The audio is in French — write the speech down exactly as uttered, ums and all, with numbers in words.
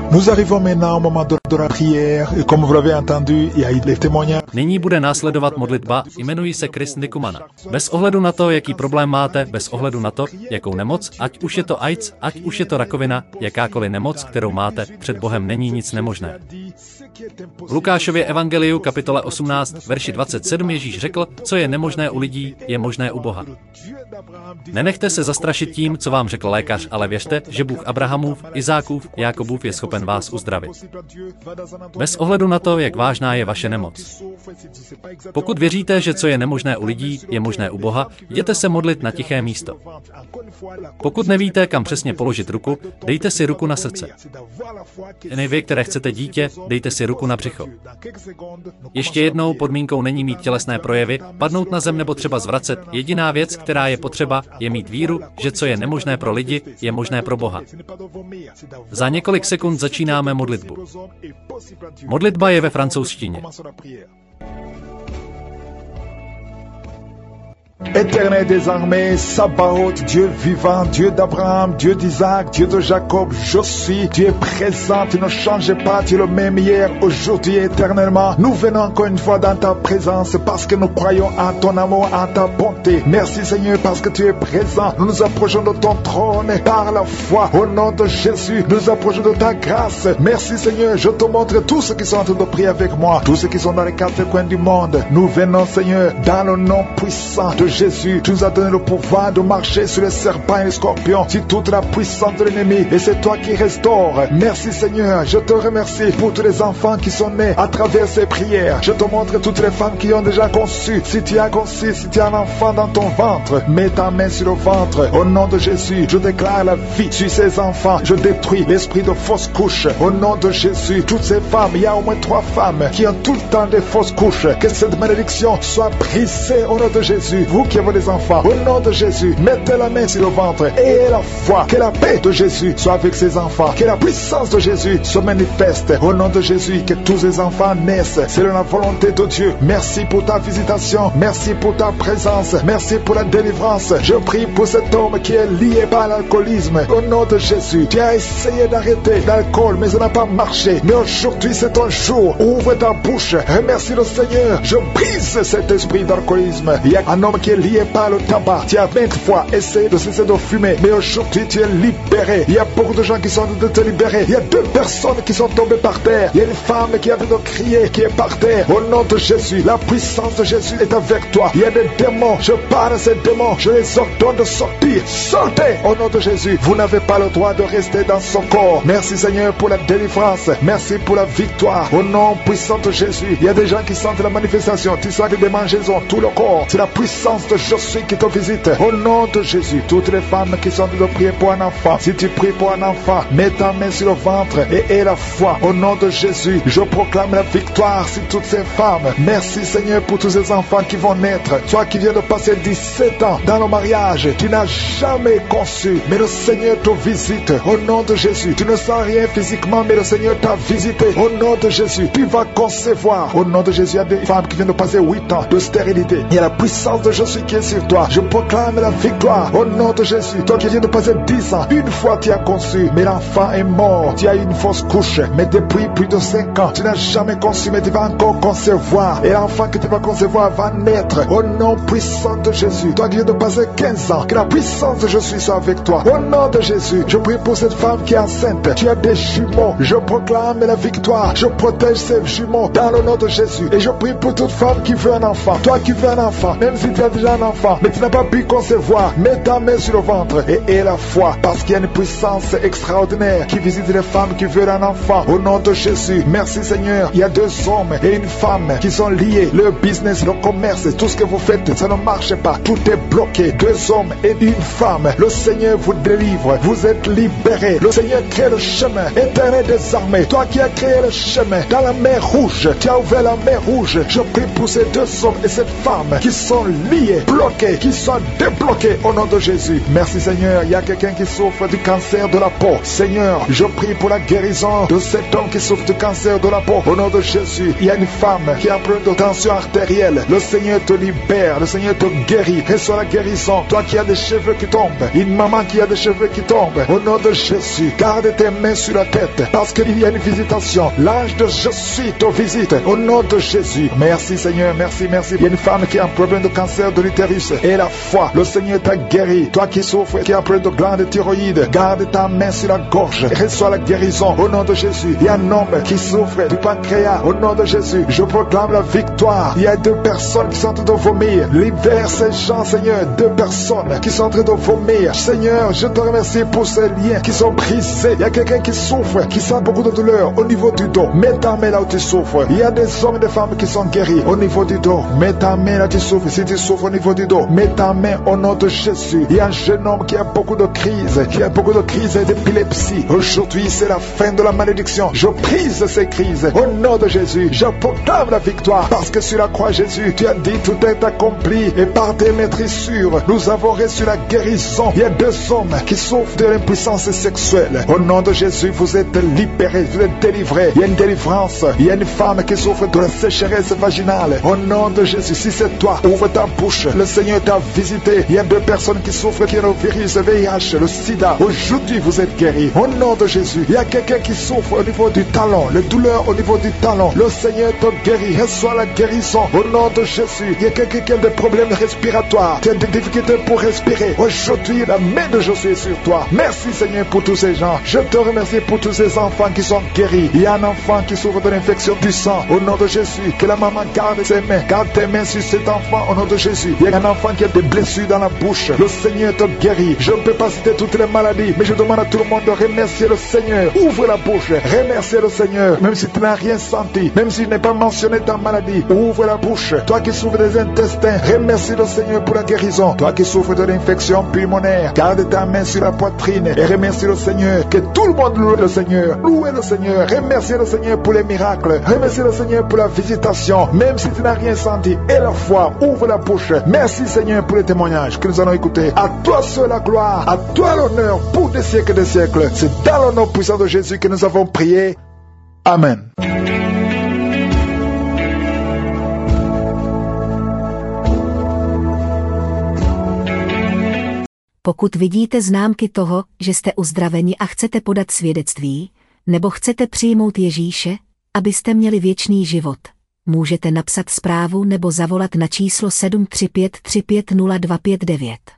Nous arrivons maintenant au moment de, de la prière et comme vous l'avez entendu, il y a eu les témoignages. Nyní bude následovat modlitba, jmenuji se Chris Nikumana. Bez ohledu na to, jaký problém máte, bez ohledu na to, jakou nemoc, ať už je to AIDS, ať už je to rakovina, jakákoliv nemoc, kterou máte, před Bohem není nic nemožné. V Lukášově evangeliu kapitole osmnáct, verši dvacet sedm Ježíš řekl, co je nemožné u lidí, je možné u Boha. Nenechte se zastrašit tím, co vám řekl lékař, ale věřte, že Bůh Abrahamův, Izákův, Jákobův je schopen vás uzdravit. Bez ohledu na to, jak vážná je vaše nemoc. Pokud věříte, že co je nemožné u lidí, je možné u Boha, jděte se modlit na tiché místo. Pokud nevíte, kam přesně položit ruku, dejte si ruku na srdce. Jen vy, které chcete dítě, dejte si ruku na břicho. Ještě jednou podmínkou není mít tělesné projevy, padnout na zem nebo třeba zvracet. Jediná věc, která je potřeba, je mít víru, že co je nemožné pro lidi, je možné pro Boha. Za několik sekund začínáme modlitbu. Modlitba je ve francouzštině. Éternel des armées, Sabaoth, Dieu vivant, Dieu d'Abraham, Dieu d'Isaac, Dieu de Jacob, je suis, tu es présent, tu ne changes pas, tu es le même hier, aujourd'hui et éternellement. Nous venons encore une fois dans ta présence parce que nous croyons en ton amour, en ta bonté. Merci Seigneur parce que tu es présent. Nous nous approchons de ton trône par la foi. Au nom de Jésus, nous nous approchons de ta grâce. Merci Seigneur, je te montre tous ceux qui sont en train de prier avec moi, tous ceux qui sont dans les quatre coins du monde. Nous venons Seigneur dans le nom puissant de Jésus. Tu nous as donné le pouvoir de marcher sur les serpents et les scorpions, sur toute la puissance de l'ennemi, et c'est toi qui restaures. Merci Seigneur, je te remercie pour tous les enfants qui sont nés à travers ces prières. Je te montre toutes les femmes qui ont déjà conçu. Si tu as conçu, si tu as un enfant dans ton ventre, mets ta main sur le ventre. Au nom de Jésus, je déclare la vie sur ces enfants. Je détruis l'esprit de fausse couche. Au nom de Jésus, toutes ces femmes, il y a au moins trois femmes qui ont tout le temps des fausses couches. Que cette malédiction soit brisée au nom de Jésus. Vous qui avez des enfants, au nom de Jésus, mettez la main sur le ventre et la foi. Que la paix de Jésus soit avec ces enfants. Que la puissance de Jésus se manifeste. Au nom de Jésus, que tous ces enfants naissent. C'est la volonté de Dieu. Merci pour ta visitation. Merci pour ta présence. Merci pour la délivrance. Je prie pour cet homme qui est lié par l'alcoolisme. Au nom de Jésus, tu as essayé d'arrêter l'alcool, mais ça n'a pas marché. Mais aujourd'hui, c'est ton jour. Ouvre ta bouche. Remercie le Seigneur. Je brise cet esprit d'alcoolisme. Il y a un homme qui est lié par le tabac. Tu as vingt fois essayé de cesser de fumer, mais aujourd'hui tu es libéré. Il y a beaucoup de gens qui sont en train de te libérer. Il y a deux personnes qui sont tombées par terre. Il y a une femme qui a envie de crier, qui est par terre. Au nom de Jésus, la puissance de Jésus est avec toi. Il y a des démons. Je parle à ces démons. Je les ordonne de sortir. Sortez au nom de Jésus. Vous n'avez pas le droit de rester dans son corps. Merci Seigneur pour la délivrance. Merci pour la victoire. Au nom puissant de Jésus. Il y a des gens qui sentent la manifestation. Tu sens des démangeaisons, tout le corps. C'est la puissance de Je suis qui te visite. Au nom de Jésus, toutes les femmes qui sont de prier pour un enfant, si tu pries pour un enfant, mets ta main sur le ventre et aie la foi. Au nom de Jésus, je proclame la victoire sur toutes ces femmes. Merci Seigneur pour tous ces enfants qui vont naître. Toi qui viens de passer dix-sept ans dans le mariage, tu n'as jamais conçu, mais le Seigneur te visite. Au nom de Jésus, tu ne sens rien physiquement, mais le Seigneur t'a visité. Au nom de Jésus, tu vas concevoir. Au nom de Jésus, il y a des femmes qui viennent de passer huit ans de stérilité. Il y a la puissance de Jésus qui est sur toi. Je proclame la victoire au nom de Jésus. Toi qui viens de passer dix ans, une fois tu as conçu, mais l'enfant est mort. Tu as eu une fausse couche, mais depuis plus de cinq ans, tu n'as jamais conçu, mais tu vas encore concevoir. Et l'enfant que tu vas concevoir va naître au nom puissant de Jésus. Toi qui viens de passer quinze ans, que la puissance de Jésus soit avec toi. Au nom de Jésus, je prie pour cette femme qui est enceinte. Tu as des jumeaux. Je proclame la victoire. Je protège ces jumeaux dans le nom de Jésus. Et je prie pour toute femme qui veut un enfant. Toi qui veux un enfant, même si tu as déjà un enfant, mais tu n'as pas pu concevoir, mets ta main sur le ventre et aie la foi, parce qu'il y a une puissance extraordinaire qui visite les femmes qui veulent un enfant. Au nom de Jésus, merci Seigneur. Il y a deux hommes et une femme qui sont liés. Le business, le commerce, tout ce que vous faites, ça ne marche pas. Tout est bloqué. Deux hommes et une femme. Le Seigneur vous délivre. Vous êtes libérés. Le Seigneur crée le chemin. Éternel des armées, toi qui as créé le chemin dans la mer rouge, tu as ouvert la mer rouge. Je prie pour ces deux hommes et cette femme qui sont libérés liés, bloqués, qui soient débloqués au nom de Jésus. Merci Seigneur, il y a quelqu'un qui souffre du cancer de la peau. Seigneur, je prie pour la guérison de cet homme qui souffre du cancer de la peau. Au nom de Jésus, il y a une femme qui a un problème de tension artérielle. Le Seigneur te libère, le Seigneur te guérit. Reçois la guérison. Toi qui as des cheveux qui tombent, une maman qui a des cheveux qui tombent, au nom de Jésus, garde tes mains sur la tête, parce qu'il y a une visitation. L'ange de je suis te visite, au nom de Jésus. Merci Seigneur, merci, merci. Il y a une femme qui a un problème de cancer de l'utérus, et la foi, le Seigneur t'a guéri. Toi qui souffres, qui a un problème de glande thyroïde, garde ta main sur la gorge, reçois la guérison, au nom de Jésus. Il y a un homme qui souffre du pancréas, au nom de Jésus, je proclame la victoire. Il y a deux personnes qui sont en train de vomir. Libère ces gens, Seigneur, deux personnes qui sont en train de vomir. Seigneur, je te remercie pour ces liens qui sont brisés. Il y a quelqu'un qui souffre, qui sent beaucoup de douleur au niveau du dos. Mets ta main là où tu souffres. Il y a des hommes et des femmes qui sont guéris au niveau du dos. Mets ta main là où tu souffres. Si tu souffres au niveau du dos, mets ta main au nom de Jésus. Il y a un jeune homme qui a beaucoup de crises, qui a beaucoup de crises d'épilepsie. Aujourd'hui, c'est la fin de la malédiction. Je brise ces crises au nom de Jésus. Je proclame la victoire parce que sur la croix, Jésus, tu as dit tout est accompli et par tes maîtrissures, nous avons reçu la guérison. Il y a deux hommes qui souffrent de l'impuissance sexuelle. Au nom de Jésus, vous êtes libérés, vous êtes délivrés. Il y a une délivrance. Il y a une femme qui souffre de la sécheresse vaginale. Au nom de Jésus, si c'est toi, ouvre ta bouche. Le Seigneur t'a visité. Il y a deux personnes qui souffrent qui ont le virus V I H, le sida. Aujourd'hui, vous êtes guéris. Au nom de Jésus, il y a quelqu'un qui souffre au niveau du talon, les douleurs au niveau du talon. Le Seigneur te guérit. Reçois la guérison. Au nom de Jésus, il y a quelqu'un qui a des problèmes respiratoires. Tu as des difficultés pour respirer. Aujourd'hui, la main de Jésus est sur toi. Merci Seigneur pour tous ces gens. Je te remercie pour tous ces enfants qui sont guéris. Il y a un enfant qui souffre de l'infection du sang. Au nom de Jésus, que la maman garde ses mains. Garde tes mains sur cet enfant au nom de Jésus. Il y a un enfant qui a des blessures dans la bouche. Le Seigneur te guérit. Je ne peux pas citer toutes les maladies, mais je demande à tout le monde de remercier le Seigneur. Ouvre la bouche. Remercier le Seigneur. Même si tu n'as rien senti, même si je n'ai pas mentionné ta maladie, ouvre la bouche. Toi qui souffres des intestins, remercie le Seigneur pour la guérison. Toi qui souffres de l'infection pulmonaire, garde ta main sur la poitrine et remercie le Seigneur. Que tout le monde loue le Seigneur. Louez le Seigneur. Remercie le Seigneur pour les miracles. Remercie le Seigneur pour la visitation. Même si tu n'as rien senti, et la foi, ouvre la bouche. Merci Seigneur pour les témoignages que nous allons écouter. À toi seul la gloire, à toi l'honneur pour des siècles et des siècles. C'est dans le nom puissant de Jésus que nous avons prié. Amen. Pokud vidíte známky toho, že jste uzdraveni a chcete podat svědectví, nebo chcete přijmout Ježíše, abyste měli věčný život, můžete napsat zprávu nebo zavolat na číslo sedm tři pět tři pět nula dva pět devět.